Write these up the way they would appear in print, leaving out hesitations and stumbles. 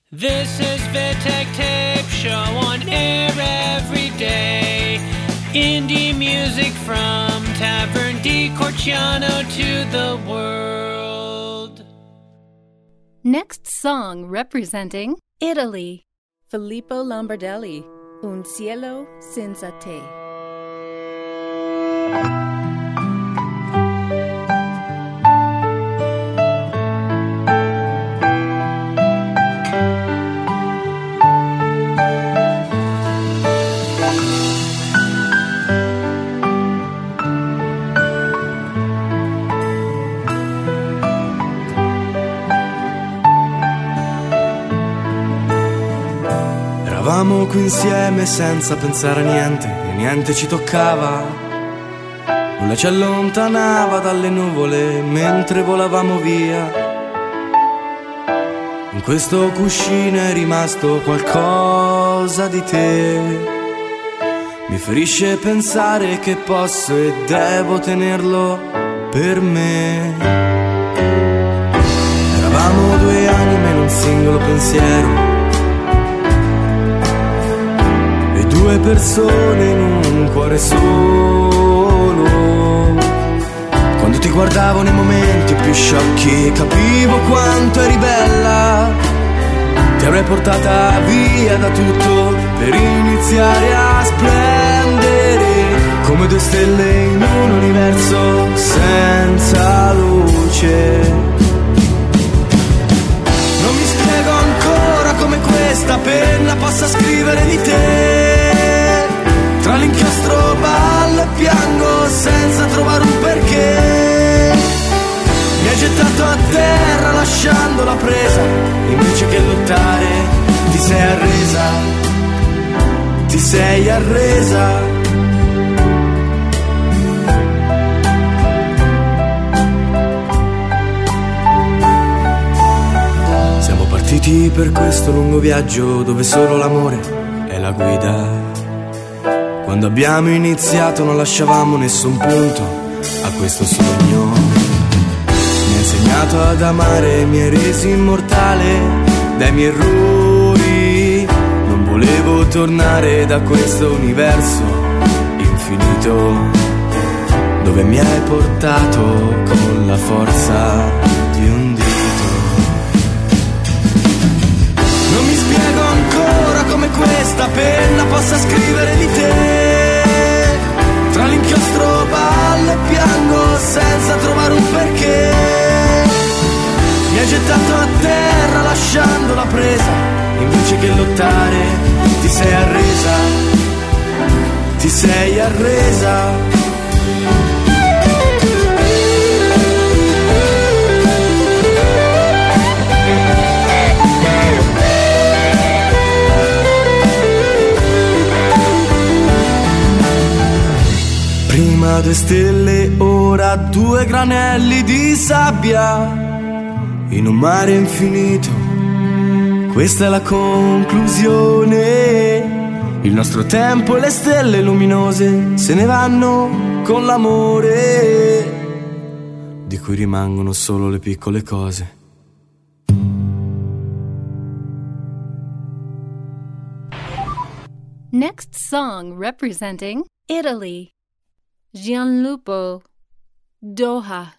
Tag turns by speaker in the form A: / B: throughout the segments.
A: This is Vitek Tape Show on air every day. Indie music from Tavern di Corciano to the world.
B: Next song representing Italy.
C: Filippo Lombardelli, Un cielo senza te.
D: Eravamo qui insieme senza pensare a niente e niente ci toccava. Nulla ci allontanava dalle nuvole mentre volavamo via. In questo cuscino è rimasto qualcosa di te. Mi ferisce pensare che posso e devo tenerlo per me. Eravamo due anime in un singolo pensiero, due persone in un cuore solo. Quando ti guardavo nei momenti più sciocchi capivo quanto eri bella. Ti avrei portata via da tutto per iniziare a splendere come due stelle in un universo senza luce. Non mi spiego ancora come questa penna possa scrivere di te. Tra l'inchiostro ballo e piango senza trovare un perché. Mi hai gettato a terra lasciando la presa. Invece che lottare ti sei arresa. Ti sei arresa. Siamo partiti per questo lungo viaggio dove solo l'amore è la guida. Quando abbiamo iniziato non lasciavamo nessun punto a questo sogno. Mi hai insegnato ad amare, mi hai reso immortale dai miei errori. Non volevo tornare da questo universo infinito dove mi hai portato con la forza di un dito. Non mi spiego ancora come questa penna possa scrivere di te. Tra l'inchiostro ballo e piango senza trovare un perché. Mi hai gettato a terra lasciando la presa. Invece che lottare ti sei arresa. Ti sei arresa. Prima due stelle, ora due granelli di sabbia in un mare infinito. Questa è la conclusione. Il nostro tempo e le stelle luminose se ne vanno con l'amore, di cui rimangono solo le piccole cose.
B: Next song representing Italy. Gianlupo, Doha.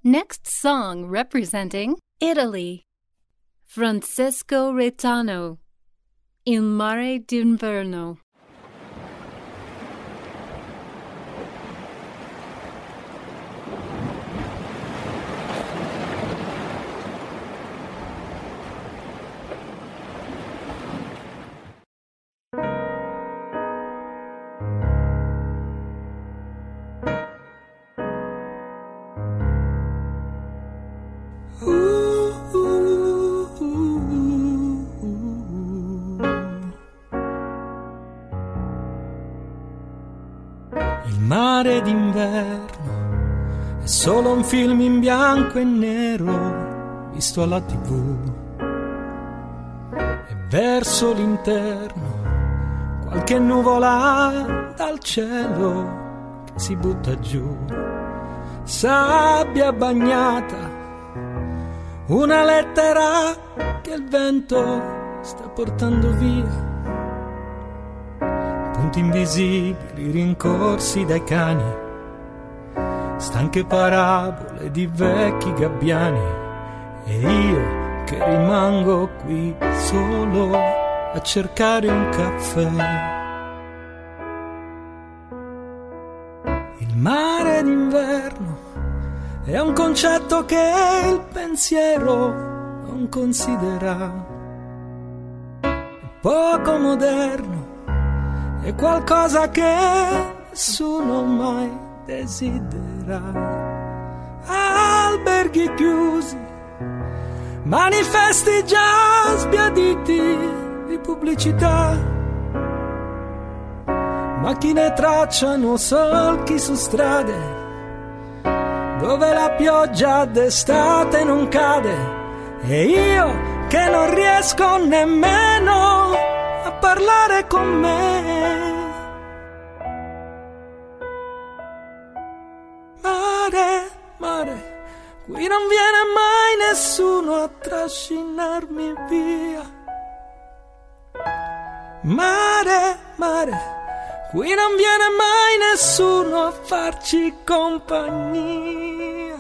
B: Next song representing Italy. Francesco Reitano, Il mare d'inverno.
E: Il mare d'inverno è solo un film in bianco e nero visto alla TV, e verso l'interno qualche nuvola dal cielo che si butta giù, sabbia bagnata, una lettera che il vento sta portando via, punti invisibili rincorsi dai cani, stanche parabole di vecchi gabbiani, e io che rimango qui solo a cercare un caffè. Il mare d'inverno è un concetto che il pensiero non considera, è poco moderno, è qualcosa che nessuno mai desidera. Alberghi chiusi, manifesti già sbiaditi di pubblicità, macchine tracciano solchi su strade dove la pioggia d'estate non cade, e io che non riesco nemmeno a parlare con me. Mare, mare, qui non viene mai nessuno a trascinarmi via. Mare, mare, qui non viene mai nessuno a farci compagnia.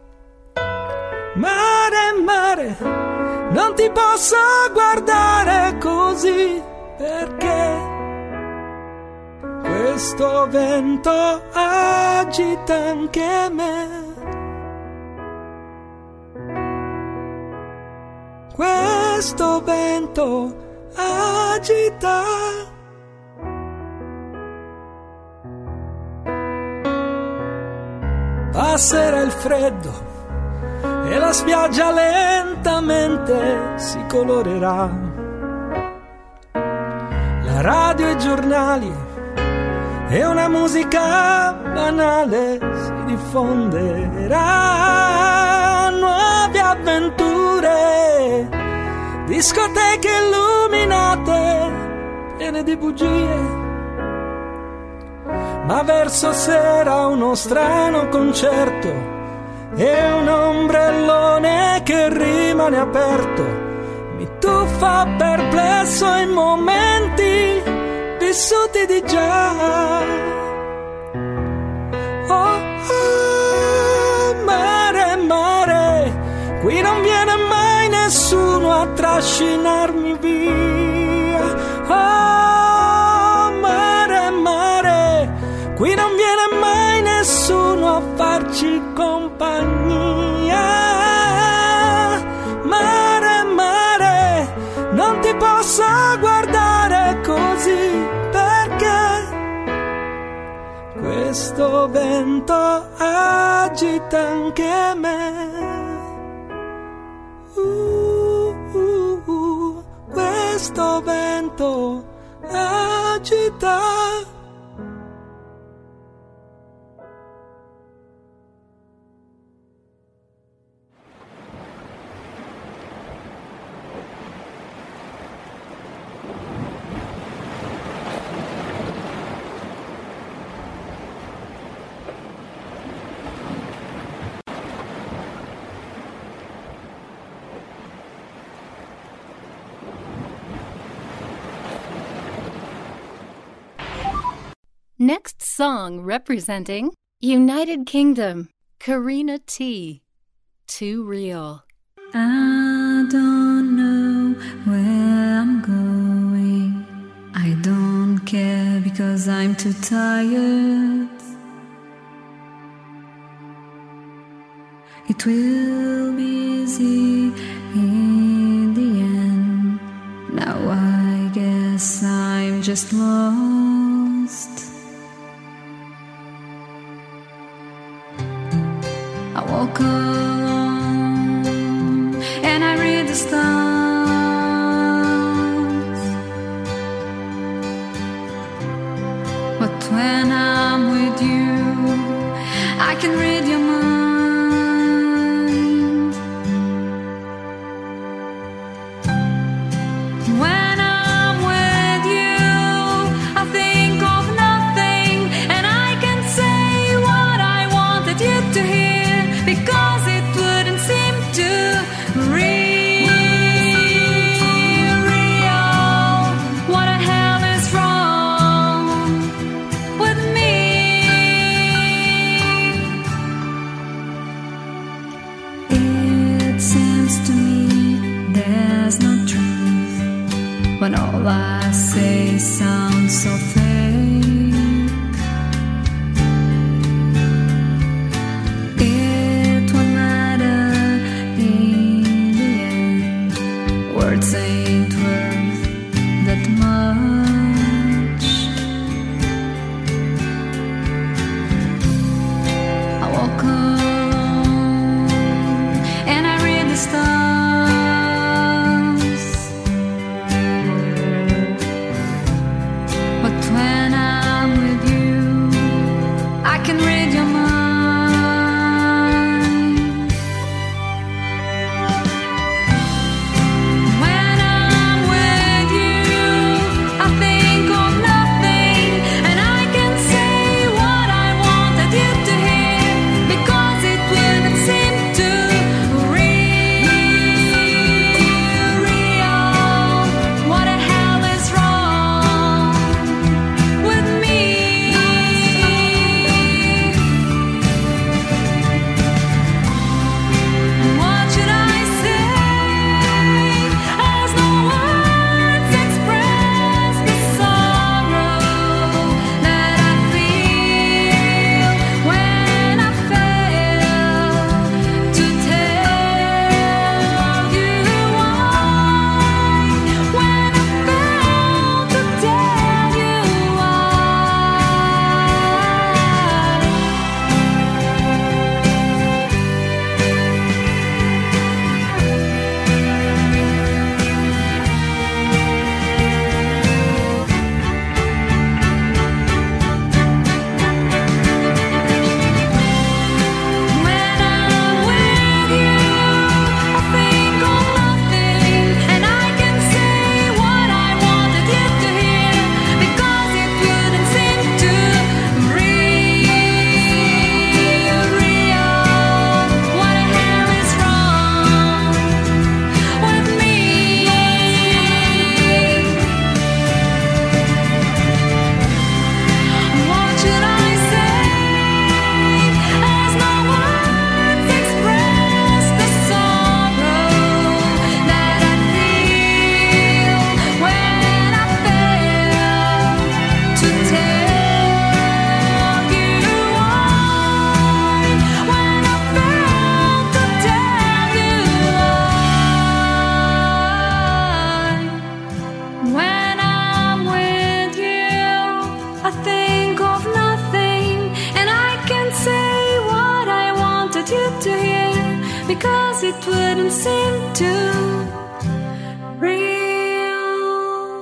E: Mare, mare, non ti posso guardare così, perché questo vento agita anche me. Questo vento agita. Passerà il freddo e la spiaggia lentamente si colorerà. La radio e i giornali e una musica banale si diffonderà. Nuove avventure, discoteche illuminate, piene di bugie. Ma verso sera uno strano concerto e un ombrellone che rimane aperto mi tuffa perplesso in momenti vissuti di già. Oh, oh, mare, mare, qui non viene mai nessuno a trascinarmi via. Oh, mare, mare, qui non viene mai nessuno a farci compagnia. Mare, mare, non ti posso guardare così, perché questo vento agita anche me. Questo vento agita.
B: Next song representing United Kingdom, Karina T. too real.
F: I don't know where I'm going. I don't care because I'm too tired. It will be easy in the end. Now I guess I'm just lost. I walk alone and I read the stars. But when I'm with you, I can read your mind. When I'm with you, I think of nothing, and I can say what I wanted you to hear, because it wouldn't seem to real. What the hell is wrong with me? It seems to me there's no truth when all I say sounds so fake. It won't matter in the end. Words ain't worth that much. I walk alone and I read the stars. But when I'm with you, I can read your mind. When I'm with you, I think of nothing, and I can say what I wanted you to hear, because it wouldn't seem to real. What the hell is wrong with me? What should I say? As no words express the sorrow that I feel when I fail to tell you why. When I fail to tell you When I'm with you, I think of nothing, and I can say what I wanted you to hear, because it wouldn't seem to real. What the hell is wrong with me? What should I say? As no words express the sorrow that I feel when I fail to tell you why. When I fail to tell you why. When I'm with you, I think of nothing, and I can say what I wanted you to hear, because it wouldn't seem to real.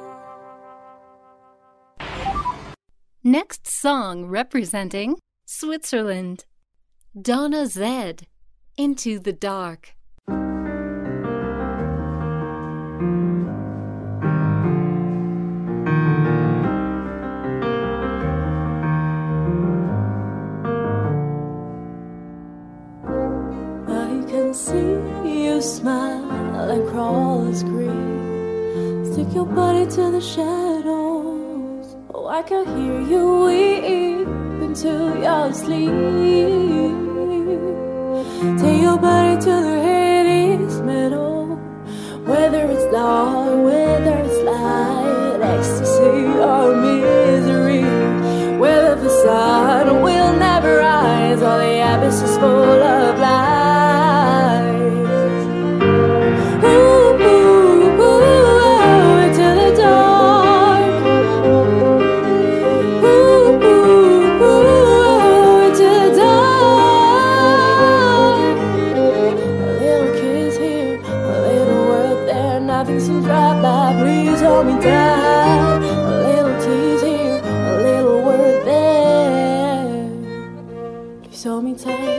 B: Next song representing Switzerland. Donna Zed, Into the Dark.
G: I can see you smile and crawl as green. Stick your body to the shadows. Oh, I can hear you weep into your sleep. Take your body to the Hades meadow. Whether it's dark, whether it's light, ecstasy or misery, whether the sun will never rise or the abyss is full of lies. Ooh, ooh, ooh, into the dark. Ooh, ooh, ooh, into the dark. A little kiss here, a little word there, nothing seems right by, please hold me tight. A little tease here, a little word there, please hold me tight.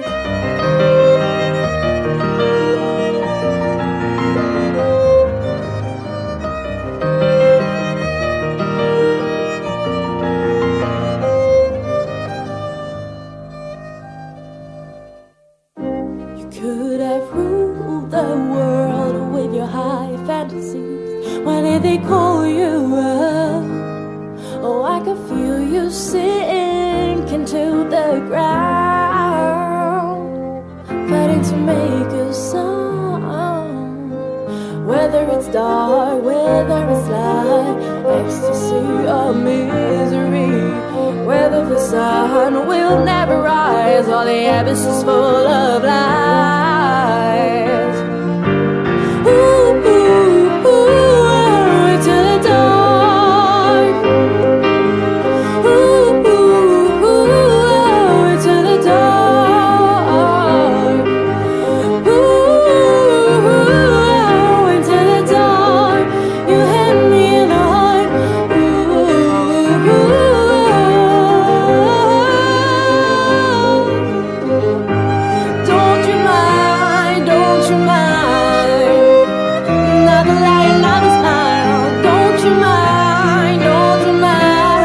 G: You could have ruled the world with your high fantasies. Why did they call you up? Oh, I could feel you sink into the ground, fighting to make a sound. Whether it's dark, whether it's light, ecstasy or misery, whether the sun will never rise or the abyss is full of lies. Ooh, ooh, ooh, into the dark. Ooh, ooh, ooh, into the dark. Ooh, into the dark. You hit me in the heart. Don't you mind, don't you mind? Not the light, not the smile. Don't you mind, don't you mind?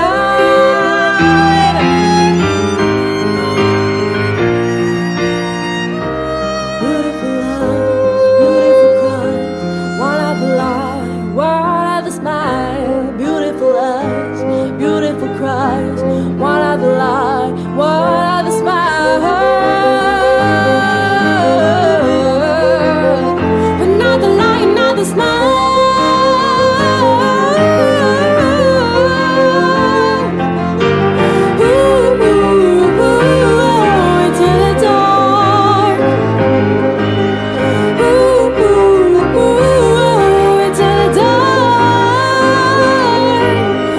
G: Beautiful eyes, beautiful cries. One of the light, one of the smile. Beautiful eyes, beautiful cries. One of the light, one of the smile. But not the light, not the smile. Ooh, ooh, ooh, into the dark. Ooh, ooh, ooh, into the dark.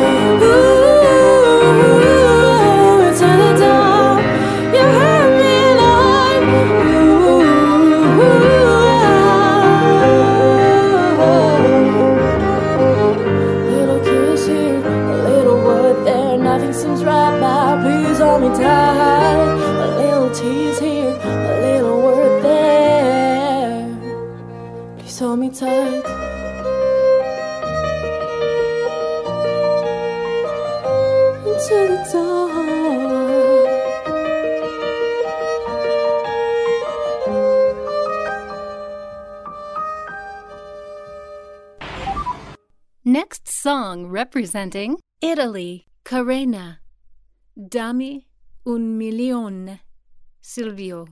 G: Ooh, into the dark. You hurt me like little kiss here, a little word there, nothing seems right by, please hold me tight. A little tease here, a little word there, please hold me tight. Into the dark.
B: Next song representing Italy, Carena. Dammi un milione, Silvio.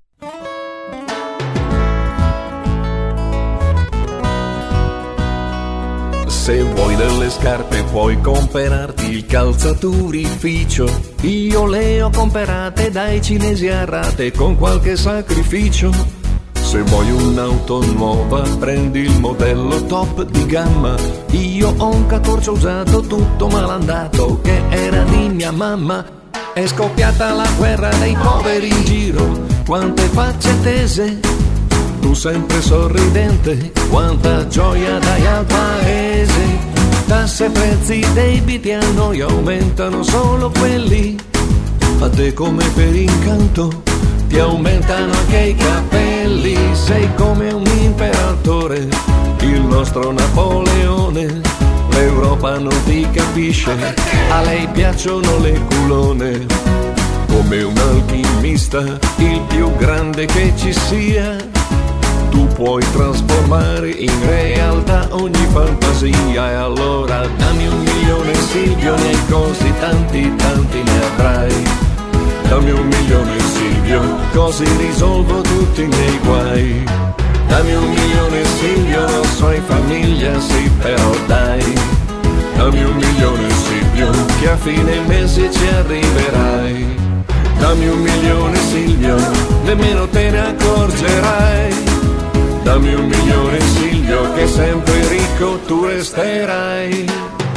H: Se vuoi delle scarpe puoi comprarti il calzaturificio. Io le ho comprate dai cinesi a rate con qualche sacrificio. Se vuoi un'auto nuova prendi il modello top di gamma. Io ho un 14 usato tutto malandato che era di mia mamma. È scoppiata la guerra dei poveri in giro, quante facce tese, tu sempre sorridente, quanta gioia dai al paese. Tasse, prezzi, debiti a noi aumentano solo quelli, a te come per incanto ti aumentano anche i capelli. Sei come un imperatore, il nostro Napoleone, l'Europa non ti capisce, a lei piacciono le culone. Come un alchimista, il più grande che ci sia, tu puoi trasformare in realtà ogni fantasia. E allora dammi 1 milione Silvio, ne hai così tanti, tanti ne avrai. Dammi 1 milione Silvio, Silvio, così risolvo tutti i miei guai. Dammi 1 milione Silvio, lo so in famiglia, sì però dai. Dammi 1 milione Silvio, che a fine mese ci arriverai. Dammi 1 milione Silvio, nemmeno te ne accorgerai. Dammi 1 milione Silvio, che sempre ricco tu resterai.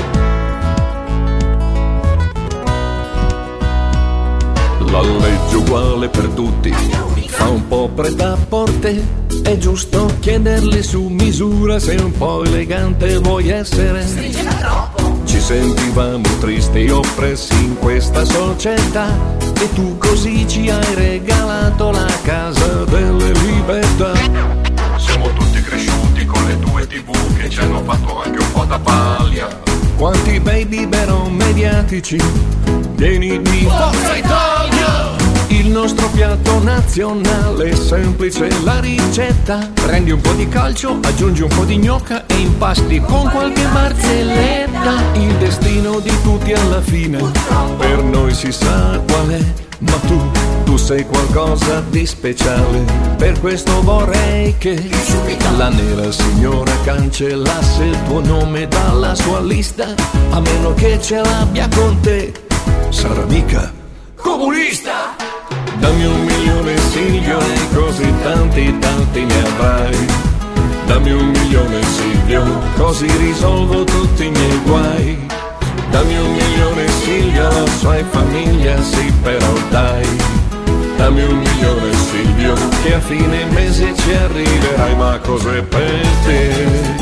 H: La legge uguale per tutti fa un po' prêt-à-porter. È giusto chiederli su misura, se un po' elegante vuoi essere.
I: Stringeva troppo.
H: Ci sentivamo tristi e oppressi in questa società, e tu così ci hai regalato la casa delle libertà. Siamo tutti cresciuti con le 2 TV che ci hanno fatto anche un po' da paglia. Quanti baby però mediatici, pieni di Forza Italia! Il nostro piatto nazionale è semplice, la ricetta. Prendi un po' di calcio, aggiungi un po' di gnocca e impasti con qualche barzelletta. Il destino di tutti alla fine per noi si sa qual è, ma tu sei qualcosa di speciale. Per questo vorrei che la nera signora cancellasse il tuo nome dalla sua lista, a meno che ce l'abbia con te. Sarà mica comunista. Dammi 1 milione Silvio, e così tanti ne avrai. Dammi 1 milione Silvio, così risolvo tutti i miei guai. Dammi 1 milione Silvio, lo so in famiglia, sì però dai. Dammi 1 milione Silvio, che a fine mese ci arriverai. Ma cos'è per te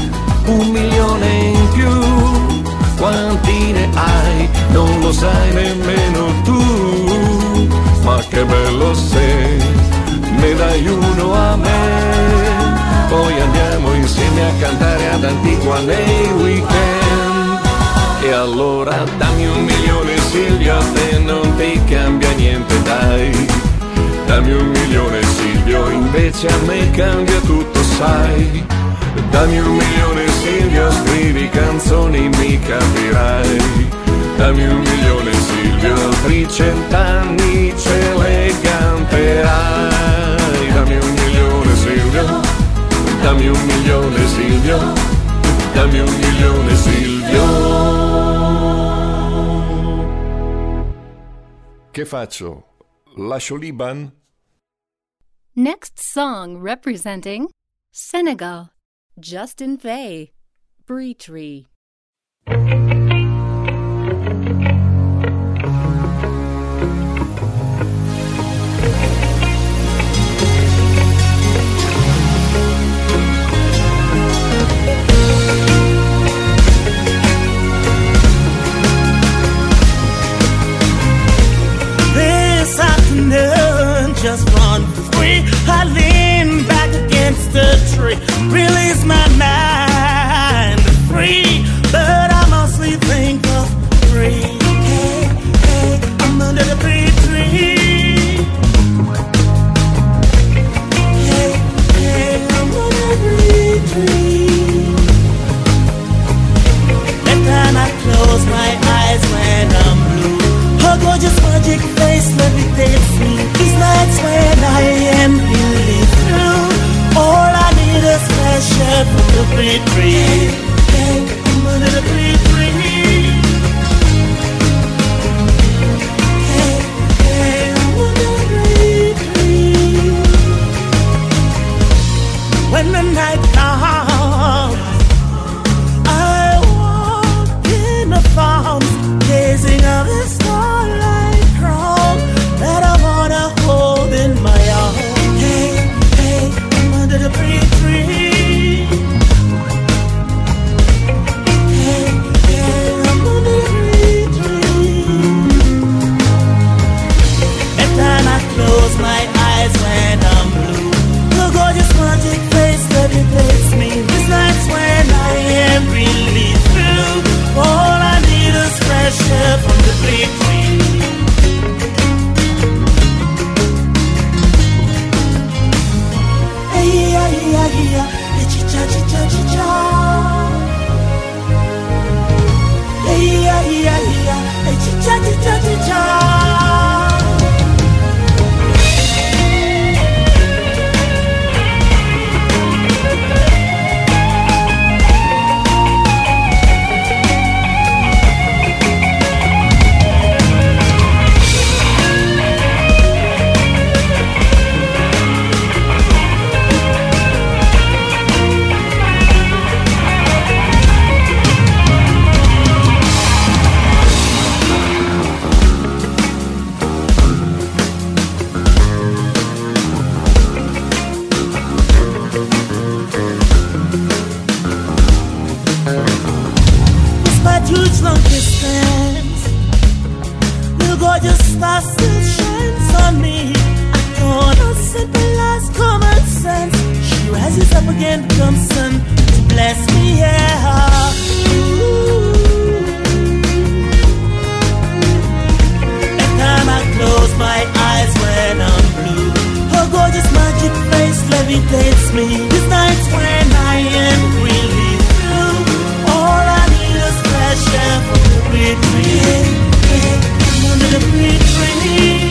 H: 1 milione in più? Quanti ne hai? Non lo sai nemmeno tu. Ma che bello se ne dai uno a me, poi andiamo insieme a cantare ad Antigua nei weekend. E allora dammi 1 milione Silvio, a te non ti cambia niente dai. Dammi 1 milione Silvio, invece a me cambia tutto sai. Dammi 1 milione Silvio, scrivi canzoni mi capirai. Dammi 1 milione Silvio, altri 100 anni ce le canterai. Dammi 1 milione Silvio, dammi 1 milione Silvio, dammi 1 milione Silvio. Che faccio? Lascio l'Iban?
B: Next song representing Senegal.
C: Justin Fay, Bree Tree.
J: This afternoon, just run free. I lean back against the tree, release my mind free. distance. The gorgeous star still shines on me. I don't know simple as common sense. She rises up again, becomes sun to bless me, yeah. Every time I close my eyes when I'm blue, her gorgeous magic face levitates me. These nights when I am really through, all I need is fresh air from the big tree. Under the big tree.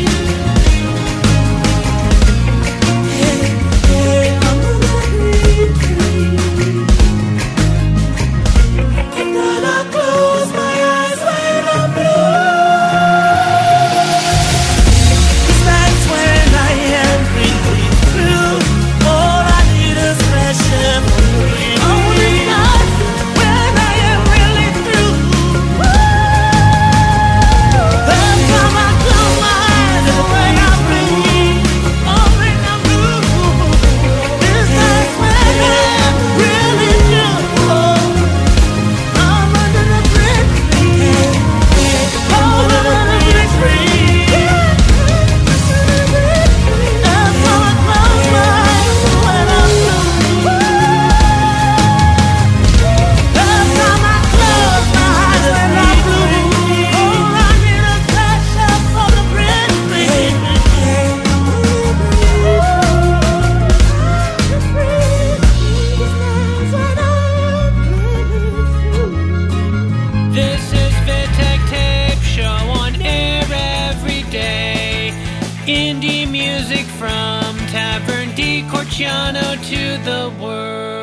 A: Indie music from Tavern di Corciano to the world.